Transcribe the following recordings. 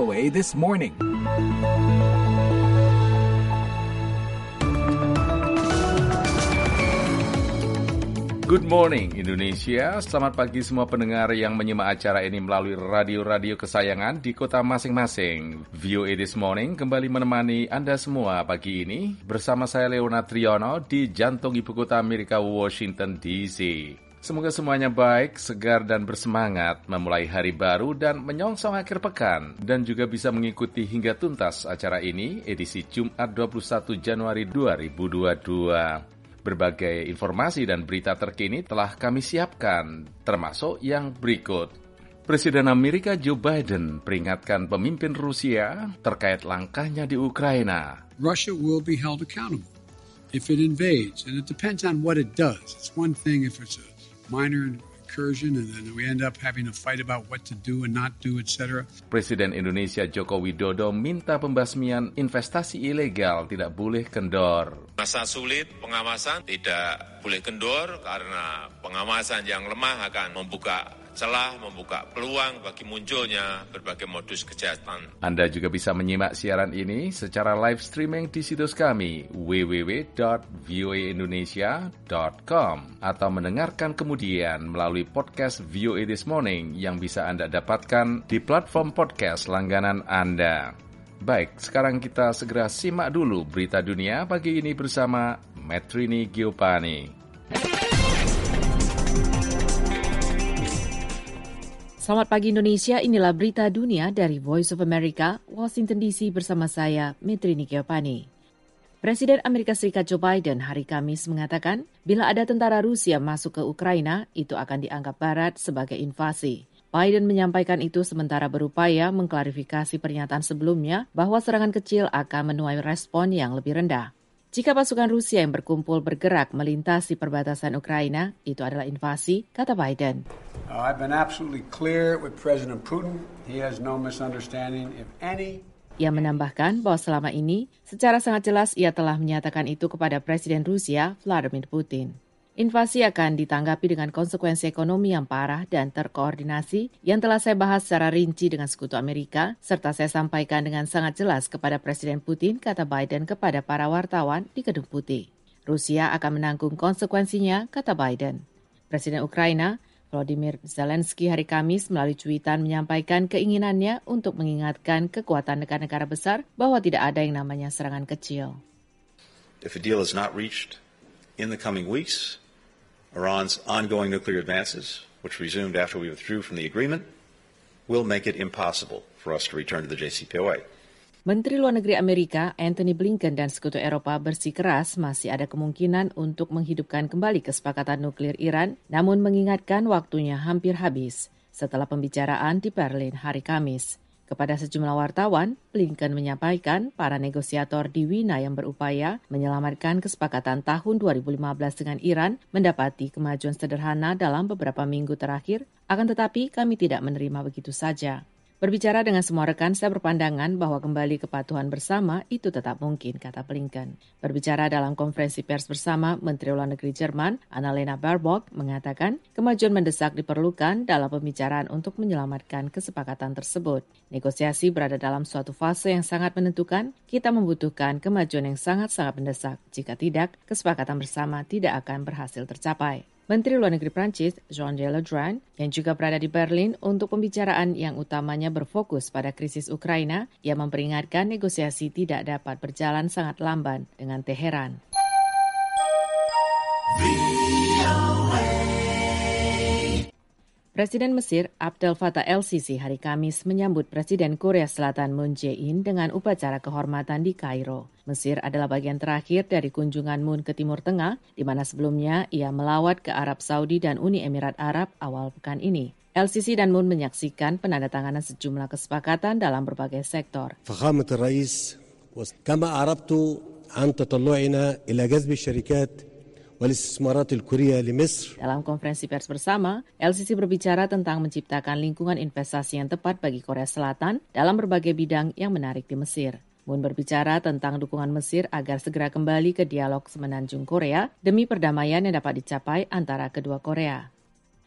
VOA This Morning. Good morning Indonesia, selamat pagi semua pendengar yang menyimak acara ini melalui radio-radio kesayangan di kota masing-masing. VOA This Morning kembali menemani Anda semua pagi ini bersama saya Leona Triono di jantung ibu kota Amerika, Washington DC. Semoga semuanya baik, segar dan bersemangat memulai hari baru dan menyongsong akhir pekan dan juga bisa mengikuti hingga tuntas acara ini edisi Jumat 21 Januari 2022. Berbagai informasi dan berita terkini telah kami siapkan, termasuk yang berikut. Presiden Amerika Joe Biden peringatkan pemimpin Rusia terkait langkahnya di Ukraina. Russia will be held accountable if it invades, and it depends on what it does. It's one thing if it's a minor incursion and then we end up having a fight about what to do and not do, etc. Presiden Indonesia Joko Widodo minta pembasmian investasi ilegal tidak boleh kendor. Masa sulit pengawasan tidak boleh kendor karena pengawasan yang lemah akan membuka celah, membuka peluang bagi munculnya berbagai modus kejahatan. Anda juga bisa menyimak siaran ini secara live streaming di situs kami www.voaindonesia.com atau mendengarkan kemudian melalui podcast VOA This Morning yang bisa Anda dapatkan di platform podcast langganan Anda. Baik, sekarang kita segera simak dulu berita dunia pagi ini bersama Metrini Giopani. Selamat pagi Indonesia, inilah berita dunia dari Voice of America, Washington DC bersama saya, Metrini Giopani. Presiden Amerika Serikat Joe Biden hari Kamis mengatakan, bila ada tentara Rusia masuk ke Ukraina, itu akan dianggap Barat sebagai invasi. Biden menyampaikan itu sementara berupaya mengklarifikasi pernyataan sebelumnya bahwa serangan kecil akan menuai respon yang lebih rendah. Jika pasukan Rusia yang berkumpul bergerak melintasi perbatasan Ukraina, itu adalah invasi, kata Biden. I've been absolutely clear with President Putin. He has no misunderstanding, if any. Ia menambahkan bahwa selama ini, secara sangat jelas ia telah menyatakan itu kepada Presiden Rusia, Vladimir Putin. Invasi akan ditanggapi dengan konsekuensi ekonomi yang parah dan terkoordinasi yang telah saya bahas secara rinci dengan sekutu Amerika, serta saya sampaikan dengan sangat jelas kepada Presiden Putin, kata Biden kepada para wartawan di Gedung Putih. Rusia akan menanggung konsekuensinya, kata Biden. Presiden Ukraina, Volodymyr Zelensky hari Kamis melalui cuitan menyampaikan keinginannya untuk mengingatkan kekuatan negara-negara besar bahwa tidak ada yang namanya serangan kecil. If a deal is not reached in the coming weeks, Iran's ongoing nuclear advances, which resumed after we withdrew from the agreement, will make it impossible for us to return to the JCPOA. Menteri Luar Negeri Amerika Antony Blinken dan Sekutu Eropa bersikeras masih ada kemungkinan untuk menghidupkan kembali kesepakatan nuklir Iran, namun mengingatkan waktunya hampir habis setelah pembicaraan di Berlin hari Kamis. Kepada sejumlah wartawan, Blinken menyampaikan para negosiator di Wina yang berupaya menyelamatkan kesepakatan tahun 2015 dengan Iran mendapati kemajuan sederhana dalam beberapa minggu terakhir, akan tetapi kami tidak menerima begitu saja. Berbicara dengan semua rekan, saya berpandangan bahwa kembali kepatuhan bersama itu tetap mungkin, kata Blinken. Berbicara dalam konferensi pers bersama, Menteri Luar Negeri Jerman, Annalena Baerbock, mengatakan kemajuan mendesak diperlukan dalam pembicaraan untuk menyelamatkan kesepakatan tersebut. Negosiasi berada dalam suatu fase yang sangat menentukan, kita membutuhkan kemajuan yang sangat-sangat mendesak. Jika tidak, kesepakatan bersama tidak akan berhasil tercapai. Menteri Luar Negeri Prancis, Jean-Yves Le Drian, yang juga berada di Berlin untuk pembicaraan yang utamanya berfokus pada krisis Ukraina, ia memperingatkan negosiasi tidak dapat berjalan sangat lamban dengan Teheran. Presiden Mesir Abdel Fattah el-Sisi hari Kamis menyambut Presiden Korea Selatan Moon Jae-in dengan upacara kehormatan di Kairo. Mesir adalah bagian terakhir dari kunjungan Moon ke Timur Tengah, di mana sebelumnya ia melawat ke Arab Saudi dan Uni Emirat Arab awal pekan ini. El-Sisi dan Moon menyaksikan penandatanganan sejumlah kesepakatan dalam berbagai sektor. فخامة الرئيس كما أعربت عن تطلعنا إلى جذب الشركات والاستثمارات الكورية لمصر. Dalam konferensi pers bersama, El-Sisi berbicara tentang menciptakan lingkungan investasi yang tepat bagi Korea Selatan dalam berbagai bidang yang menarik di Mesir. Moon berbicara tentang dukungan Mesir agar segera kembali ke dialog semenanjung Korea demi perdamaian yang dapat dicapai antara kedua Korea.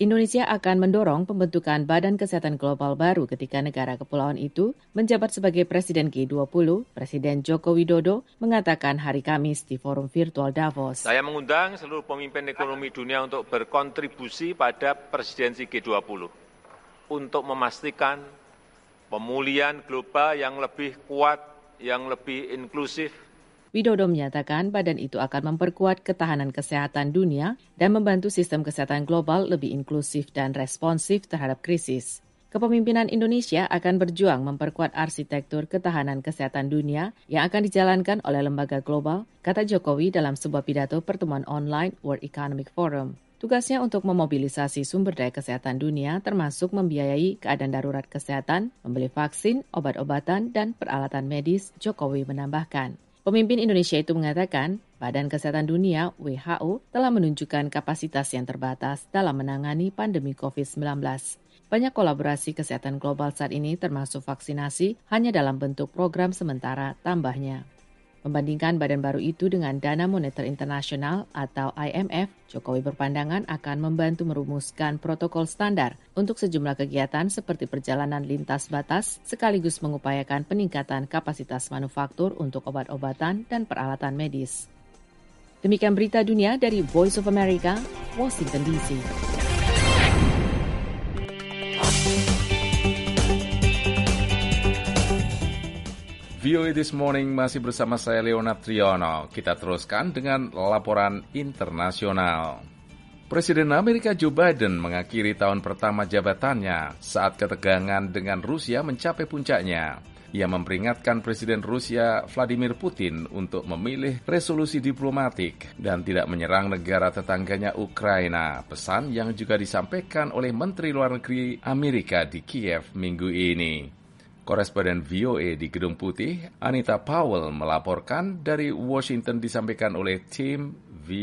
Indonesia akan mendorong pembentukan Badan Kesehatan Global baru ketika negara kepulauan itu menjabat sebagai Presiden G20. Presiden Joko Widodo mengatakan hari Kamis di forum virtual Davos. Saya mengundang seluruh pemimpin ekonomi dunia untuk berkontribusi pada presidensi G20 untuk memastikan pemulihan global yang lebih kuat, yang lebih inklusif. Widodo menyatakan badan itu akan memperkuat ketahanan kesehatan dunia dan membantu sistem kesehatan global lebih inklusif dan responsif terhadap krisis. Kepemimpinan Indonesia akan berjuang memperkuat arsitektur ketahanan kesehatan dunia yang akan dijalankan oleh lembaga global, kata Jokowi dalam sebuah pidato pertemuan online World Economic Forum. Tugasnya untuk memobilisasi sumber daya kesehatan dunia termasuk membiayai keadaan darurat kesehatan, membeli vaksin, obat-obatan, dan peralatan medis, Jokowi menambahkan. Pemimpin Indonesia itu mengatakan, Badan Kesehatan Dunia (WHO) telah menunjukkan kapasitas yang terbatas dalam menangani pandemi COVID-19. Banyak kolaborasi kesehatan global saat ini termasuk vaksinasi hanya dalam bentuk program sementara, tambahnya. Membandingkan badan baru itu dengan Dana Moneter Internasional atau IMF, Jokowi berpandangan akan membantu merumuskan protokol standar untuk sejumlah kegiatan seperti perjalanan lintas batas, sekaligus mengupayakan peningkatan kapasitas manufaktur untuk obat-obatan dan peralatan medis. Demikian berita dunia dari Voice of America, Washington DC. VOA This Morning masih bersama saya Leonard Triono. Kita teruskan dengan laporan internasional. Presiden Amerika Joe Biden mengakhiri tahun pertama jabatannya saat ketegangan dengan Rusia mencapai puncaknya. Ia memperingatkan Presiden Rusia Vladimir Putin untuk memilih resolusi diplomatik dan tidak menyerang negara tetangganya Ukraina, pesan yang juga disampaikan oleh Menteri Luar Negeri Amerika di Kiev minggu ini. Koresponden VOA di Gedung Putih, Anita Powell melaporkan dari Washington disampaikan oleh tim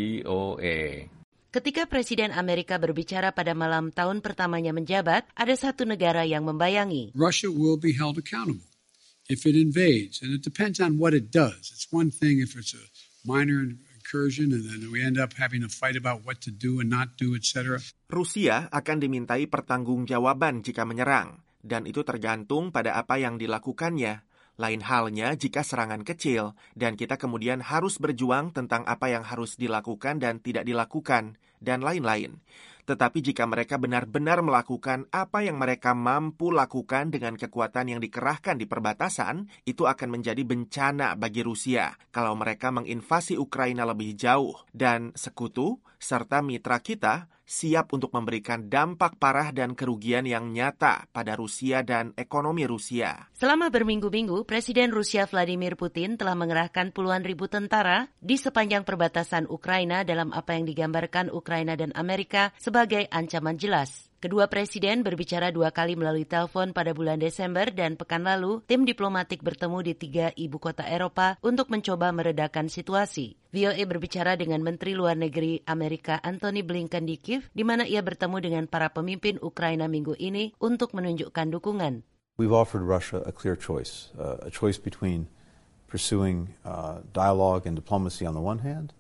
VOA. Ketika Presiden Amerika berbicara pada malam tahun pertamanya menjabat, ada satu negara yang membayangi. Russia will be held accountable if it invades, and it depends on what it does. It's one thing if it's a minor incursion and then we end up having a fight about what to do and not do, etc. Rusia akan dimintai pertanggungjawaban jika menyerang. Dan itu tergantung pada apa yang dilakukannya. Lain halnya jika serangan kecil, dan kita kemudian harus berjuang tentang apa yang harus dilakukan dan tidak dilakukan, dan lain-lain. Tetapi jika mereka benar-benar melakukan apa yang mereka mampu lakukan dengan kekuatan yang dikerahkan di perbatasan, itu akan menjadi bencana bagi Rusia kalau mereka menginvasi Ukraina lebih jauh. Dan sekutu serta mitra kita siap untuk memberikan dampak parah dan kerugian yang nyata pada Rusia dan ekonomi Rusia. Selama berminggu-minggu, Presiden Rusia Vladimir Putin telah mengerahkan puluhan ribu tentara di sepanjang perbatasan Ukraina dalam apa yang digambarkan Ukraina dan Amerika sebagai ancaman jelas. Kedua presiden berbicara 2 kali melalui telepon pada bulan Desember dan pekan lalu, tim diplomatik bertemu di 3 ibu kota Eropa untuk mencoba meredakan situasi. VOA berbicara dengan Menteri Luar Negeri Amerika Antony Blinken di Kiev, di mana ia bertemu dengan para pemimpin Ukraina minggu ini untuk menunjukkan dukungan. We've offered Russia a clear choice, a choice between pursuing dialogue and diplomacy on the one hand,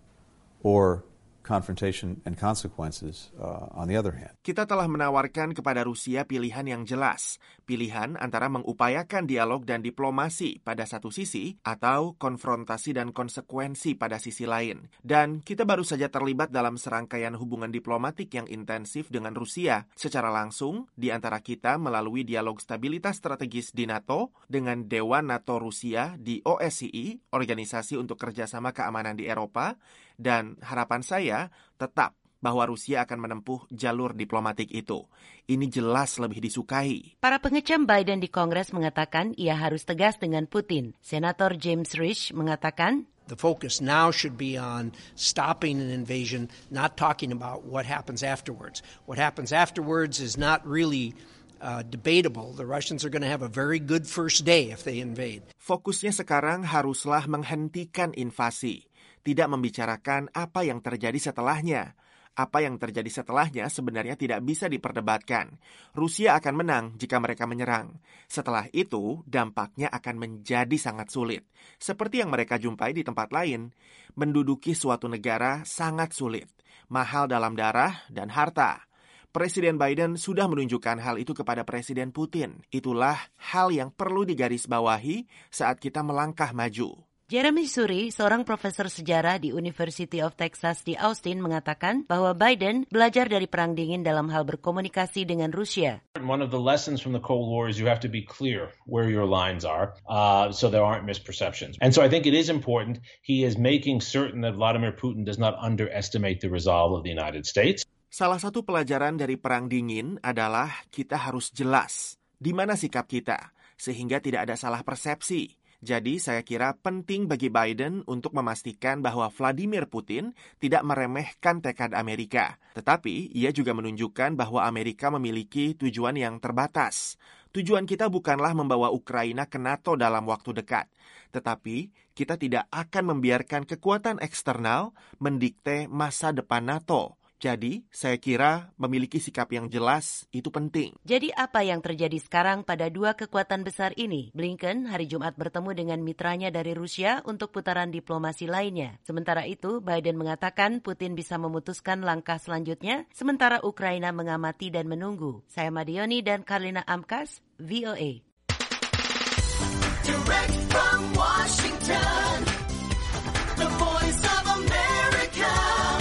or confrontation and consequences on the other hand. Kita telah menawarkan kepada Rusia pilihan yang jelas, pilihan antara mengupayakan dialog dan diplomasi pada satu sisi atau konfrontasi dan konsekuensi pada sisi lain. Dan kita baru saja terlibat dalam serangkaian hubungan diplomatik yang intensif dengan Rusia secara langsung di antara kita melalui dialog stabilitas strategis di NATO dengan Dewan NATO Rusia di OSCE, Organisasi untuk Kerjasama Keamanan di Eropa, dan harapan saya tetap bahwa Rusia akan menempuh jalur diplomatik itu. Ini jelas lebih disukai. Para pengecam Biden di Kongres mengatakan ia harus tegas dengan Putin. Senator James Risch mengatakan, the focus now should be on stopping an invasion, not talking about what happens afterwards. What happens afterwards is not really debatable. The Russians are going to have a very good first day if they invade. Fokusnya sekarang haruslah menghentikan invasi. Tidak membicarakan apa yang terjadi setelahnya. Apa yang terjadi setelahnya sebenarnya tidak bisa diperdebatkan. Rusia akan menang jika mereka menyerang. Setelah itu, dampaknya akan menjadi sangat sulit. Seperti yang mereka jumpai di tempat lain, menduduki suatu negara sangat sulit, mahal dalam darah dan harta. Presiden Biden sudah menunjukkan hal itu kepada Presiden Putin. Itulah hal yang perlu digarisbawahi saat kita melangkah maju. Jeremy Suri, seorang profesor sejarah di University of Texas di Austin, mengatakan bahwa Biden belajar dari Perang Dingin dalam hal berkomunikasi dengan Rusia. One of the lessons from the Cold War is you have to be clear where your lines are, so there aren't misperceptions. And so I think it is important he is making certain that Vladimir Putin does not underestimate the resolve of the United States. Salah satu pelajaran dari Perang Dingin adalah kita harus jelas di mana sikap kita, sehingga tidak ada salah persepsi. Jadi saya kira penting bagi Biden untuk memastikan bahwa Vladimir Putin tidak meremehkan tekad Amerika. Tetapi ia juga menunjukkan bahwa Amerika memiliki tujuan yang terbatas. Tujuan kita bukanlah membawa Ukraina ke NATO dalam waktu dekat. Tetapi kita tidak akan membiarkan kekuatan eksternal mendikte masa depan NATO. Jadi, saya kira memiliki sikap yang jelas itu penting. Jadi apa yang terjadi sekarang pada dua kekuatan besar ini? Blinken hari Jumat bertemu dengan mitranya dari Rusia untuk putaran diplomasi lainnya. Sementara itu, Biden mengatakan Putin bisa memutuskan langkah selanjutnya, sementara Ukraina mengamati dan menunggu. Saya Madioni dan Karlina Amkas, VOA. Direct from Washington, the voice of America.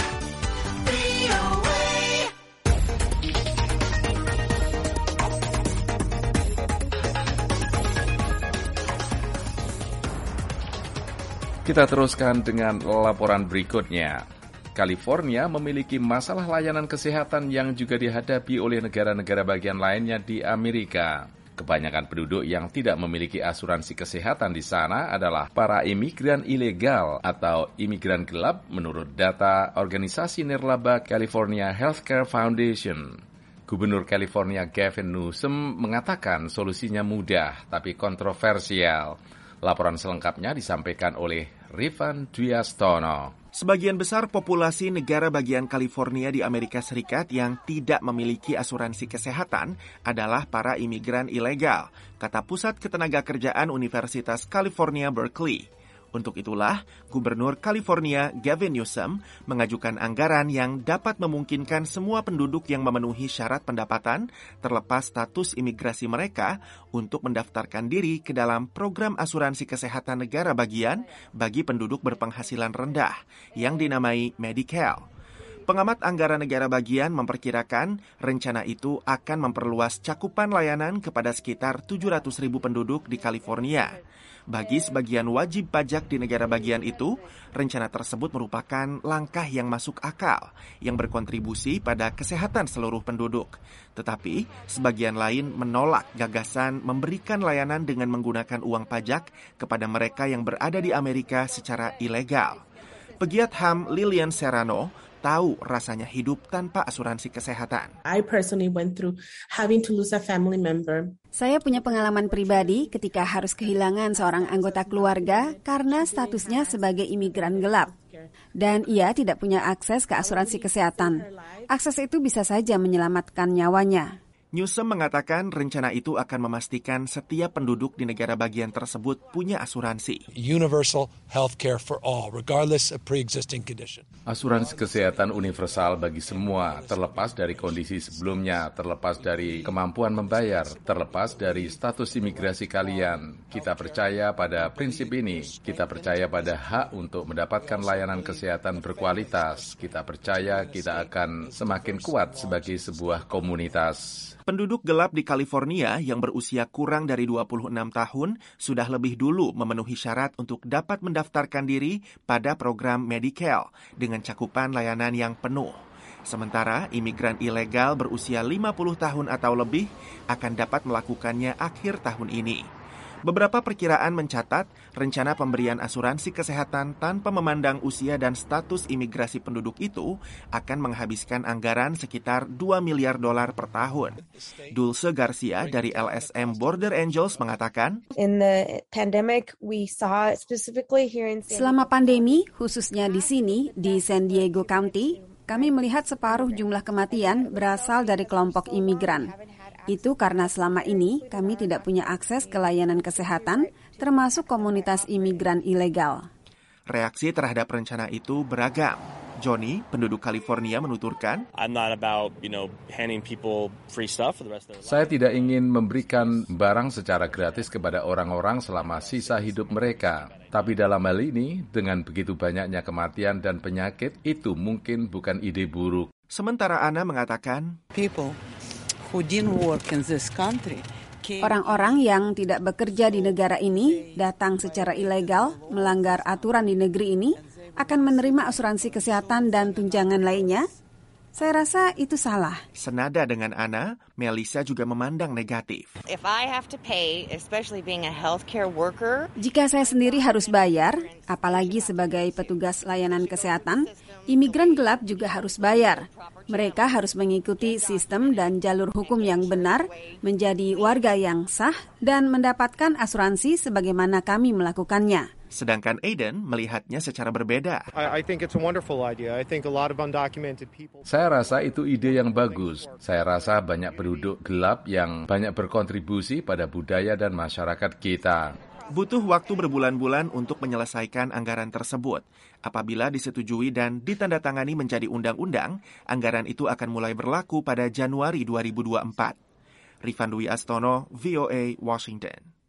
Kita teruskan dengan laporan berikutnya. California memiliki masalah layanan kesehatan yang juga dihadapi oleh negara-negara bagian lainnya di Amerika. Kebanyakan penduduk yang tidak memiliki asuransi kesehatan di sana adalah para imigran ilegal atau imigran gelap menurut data organisasi nirlaba California Healthcare Foundation. Gubernur California Gavin Newsom mengatakan solusinya mudah tapi kontroversial. Laporan selengkapnya disampaikan oleh Rifan Dwiastono. Sebagian besar populasi negara bagian California di Amerika Serikat yang tidak memiliki asuransi kesehatan adalah para imigran ilegal, kata Pusat Ketenagakerjaan Universitas California Berkeley. Untuk itulah, Gubernur California Gavin Newsom mengajukan anggaran yang dapat memungkinkan semua penduduk yang memenuhi syarat pendapatan terlepas status imigrasi mereka untuk mendaftarkan diri ke dalam program asuransi kesehatan negara bagian bagi penduduk berpenghasilan rendah yang dinamai Medi-Cal. Pengamat anggaran negara bagian memperkirakan rencana itu akan memperluas cakupan layanan kepada sekitar 700.000 penduduk di California. Bagi sebagian wajib pajak di negara bagian itu, rencana tersebut merupakan langkah yang masuk akal, yang berkontribusi pada kesehatan seluruh penduduk. Tetapi, sebagian lain menolak gagasan memberikan layanan dengan menggunakan uang pajak kepada mereka yang berada di Amerika secara ilegal. Pegiat HAM Lilian Serrano tahu rasanya hidup tanpa asuransi kesehatan. I personally went through having to lose a family member. Saya punya pengalaman pribadi ketika harus kehilangan seorang anggota keluarga karena statusnya sebagai imigran gelap. Dan ia tidak punya akses ke asuransi kesehatan. Akses itu bisa saja menyelamatkan nyawanya. Newsom mengatakan rencana itu akan memastikan setiap penduduk di negara bagian tersebut punya asuransi. Universal health care for all, regardless of pre-existing condition. Asuransi kesehatan universal bagi semua, terlepas dari kondisi sebelumnya, terlepas dari kemampuan membayar, terlepas dari status imigrasi kalian. Kita percaya pada prinsip ini. Kita percaya pada hak untuk mendapatkan layanan kesehatan berkualitas. Kita percaya kita akan semakin kuat sebagai sebuah komunitas. Penduduk gelap di California yang berusia kurang dari 26 tahun sudah lebih dulu memenuhi syarat untuk dapat mendaftarkan diri pada program Medi-Cal dengan cakupan layanan yang penuh. Sementara imigran ilegal berusia 50 tahun atau lebih akan dapat melakukannya akhir tahun ini. Beberapa perkiraan mencatat rencana pemberian asuransi kesehatan tanpa memandang usia dan status imigrasi penduduk itu akan menghabiskan anggaran sekitar $2 miliar per tahun. Dulce Garcia dari LSM Border Angels mengatakan, selama pandemi, khususnya di sini, di San Diego County, kami melihat separuh jumlah kematian berasal dari kelompok imigran. Itu karena selama ini kami tidak punya akses ke layanan kesehatan, termasuk komunitas imigran ilegal. Reaksi terhadap rencana itu beragam. Johnny, penduduk California, menuturkan, Saya tidak ingin memberikan barang secara gratis kepada orang-orang selama sisa hidup mereka. Tapi dalam hal ini, dengan begitu banyaknya kematian dan penyakit, itu mungkin bukan ide buruk. Sementara Anna mengatakan, orang-orang yang tidak bekerja di negara ini datang secara ilegal, melanggar aturan di negeri ini, akan menerima asuransi kesehatan dan tunjangan lainnya? Saya rasa itu salah. Senada dengan Anna, Melissa juga memandang negatif. Jika saya sendiri harus bayar, apalagi sebagai petugas layanan kesehatan, imigran gelap juga harus bayar. Mereka harus mengikuti sistem dan jalur hukum yang benar, menjadi warga yang sah, dan mendapatkan asuransi sebagaimana kami melakukannya. Sedangkan Aiden melihatnya secara berbeda. Saya rasa itu ide yang bagus. Saya rasa banyak penduduk gelap yang banyak berkontribusi pada budaya dan masyarakat kita. Butuh waktu berbulan-bulan untuk menyelesaikan anggaran tersebut. Apabila disetujui dan ditandatangani menjadi undang-undang, anggaran itu akan mulai berlaku pada Januari 2024. Rifan Dwi Astono, VOA, Washington.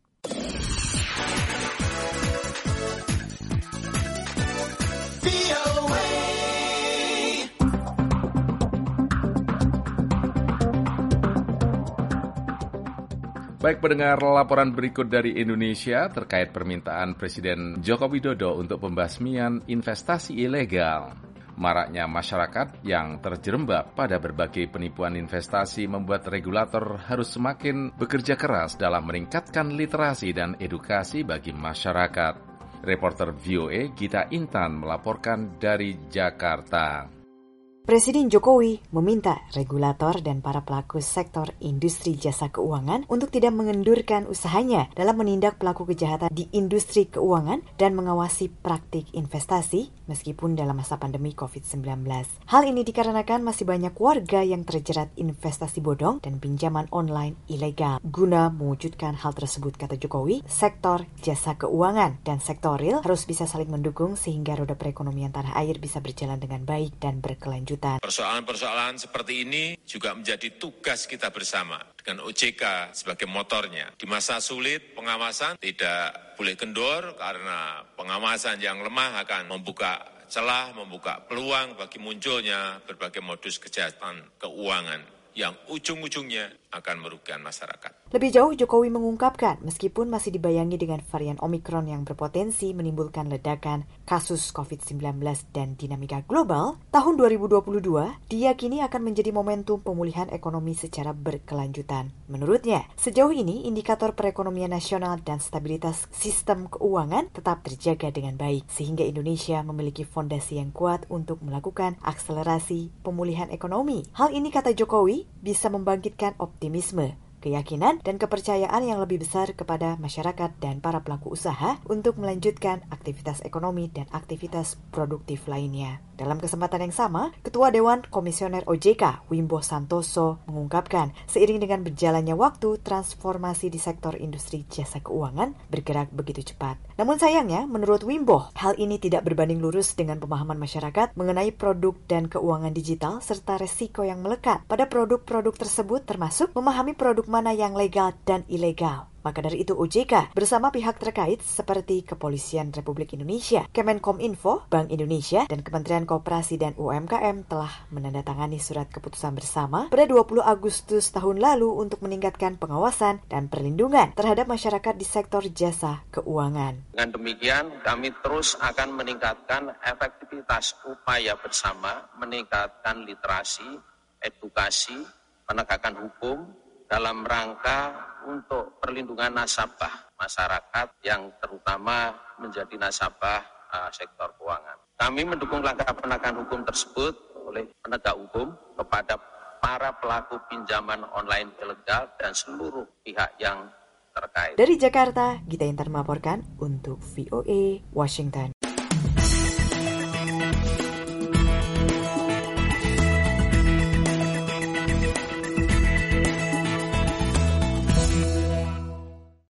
Baik pendengar, laporan berikut dari Indonesia terkait permintaan Presiden Joko Widodo untuk pembasmian investasi ilegal. Maraknya masyarakat yang terjerembab pada berbagai penipuan investasi membuat regulator harus semakin bekerja keras dalam meningkatkan literasi dan edukasi bagi masyarakat. Reporter VOA Gita Intan melaporkan dari Jakarta. Presiden Jokowi meminta regulator dan para pelaku sektor industri jasa keuangan untuk tidak mengendurkan usahanya dalam menindak pelaku kejahatan di industri keuangan dan mengawasi praktik investasi meskipun dalam masa pandemi COVID-19. Hal ini dikarenakan masih banyak warga yang terjerat investasi bodong dan pinjaman online ilegal. Guna mewujudkan hal tersebut, kata Jokowi, sektor jasa keuangan dan sektor real harus bisa saling mendukung sehingga roda perekonomian tanah air bisa berjalan dengan baik dan berkelanjutan. Persoalan-persoalan seperti ini juga menjadi tugas kita bersama dengan OJK sebagai motornya. Di masa sulit, pengawasan tidak boleh kendor karena pengawasan yang lemah akan membuka celah, membuka peluang bagi munculnya berbagai modus kejahatan keuangan yang ujung-ujungnya akan merugikan masyarakat. Lebih jauh, Jokowi mengungkapkan meskipun masih dibayangi dengan varian Omikron yang berpotensi menimbulkan ledakan kasus COVID-19 dan dinamika global, tahun 2022 diyakini akan menjadi momentum pemulihan ekonomi secara berkelanjutan. Menurutnya, sejauh ini indikator perekonomian nasional dan stabilitas sistem keuangan tetap terjaga dengan baik, sehingga Indonesia memiliki fondasi yang kuat untuk melakukan akselerasi pemulihan ekonomi. Hal ini, kata Jokowi, bisa membangkitkan optimisme, keyakinan, dan kepercayaan yang lebih besar kepada masyarakat dan para pelaku usaha untuk melanjutkan aktivitas ekonomi dan aktivitas produktif lainnya. Dalam kesempatan yang sama, Ketua Dewan Komisioner OJK, Wimbo Santoso, mengungkapkan seiring dengan berjalannya waktu, transformasi di sektor industri jasa keuangan bergerak begitu cepat. Namun sayangnya, menurut Wimbo, hal ini tidak berbanding lurus dengan pemahaman masyarakat mengenai produk dan keuangan digital serta resiko yang melekat pada produk-produk tersebut, termasuk memahami produk mana yang legal dan ilegal. Maka dari itu OJK bersama pihak terkait seperti Kepolisian Republik Indonesia, Kemenkominfo, Bank Indonesia, dan Kementerian Koperasi dan UMKM telah menandatangani surat keputusan bersama pada 20 Agustus tahun lalu untuk meningkatkan pengawasan dan perlindungan terhadap masyarakat di sektor jasa keuangan. Dengan demikian, kami terus akan meningkatkan efektivitas upaya bersama, meningkatkan literasi, edukasi, penegakan hukum, dalam rangka untuk perlindungan nasabah masyarakat yang terutama menjadi nasabah sektor keuangan. Kami mendukung langkah penegakan hukum tersebut oleh penegak hukum kepada para pelaku pinjaman online ilegal dan seluruh pihak yang terkait. Dari Jakarta, Gita Intan melaporkan untuk VOA Washington.